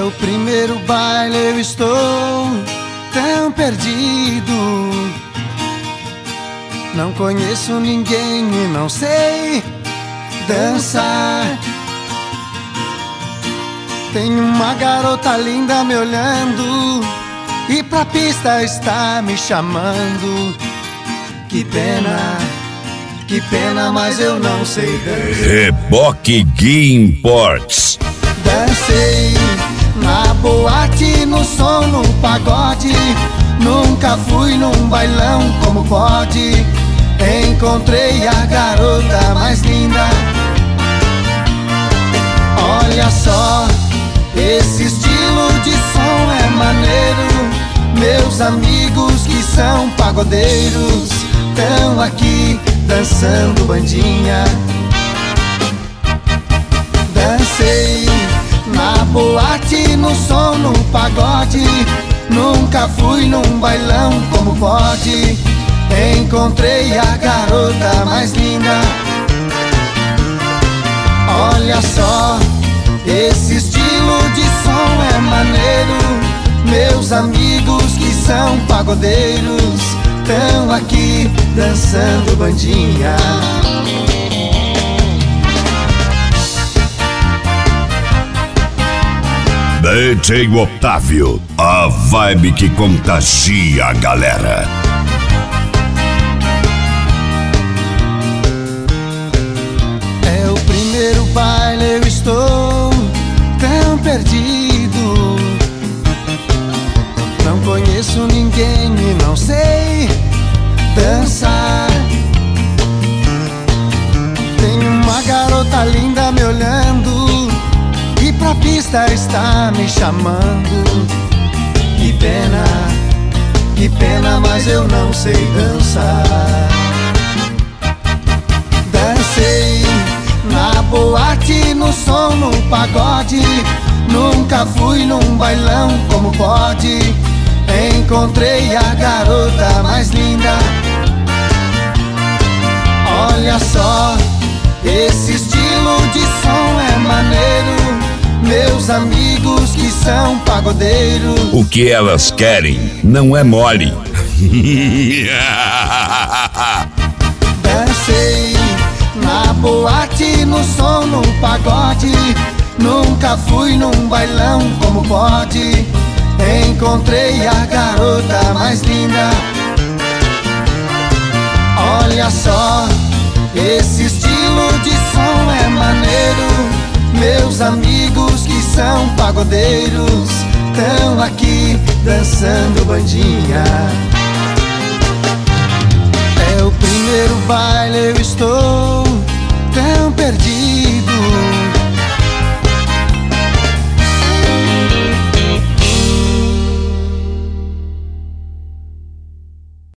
o primeiro baile, eu estou tão perdido. Não conheço ninguém e não sei dançar. Tem uma garota linda me olhando e pra pista está me chamando. Que pena, mas eu não sei dançar. Reboque Gui Imports. Dancei na boate, no som, no pagode. Nunca fui num bailão como pode. Encontrei a garota mais linda. Olha só, esse estilo de som é maneiro. Meus amigos que são pagodeiros estão aqui dançando bandinha. Dancei na boate, no som, no pagode. Nunca fui num bailão como pode. Encontrei a garota mais linda. Olha só, esse estilo de som é maneiro. Meus amigos que são pagodeiros estão aqui dançando bandinha. DJ Otávio, a vibe que contagia a galera. É o primeiro baile, eu estou tão perdido. Não conheço ninguém e não sei dançar. Tem uma garota linda me olhando e pra pista está me chamando. Que pena, mas eu não sei dançar. Dancei na boate, no som, no pagode. Nunca fui num bailão como pode. Encontrei a garota mais linda. Olha só, esse estilo de som é maneiro. Meus amigos que são pagodeiros. O que elas querem não é mole. Dancei na boate, no som, no pagode. Nunca fui num bailão como pode. Encontrei a garota mais linda. Olha só, esse estilo de som é maneiro. Meus amigos que são pagodeiros estão aqui dançando bandinha. É o primeiro baile, eu estou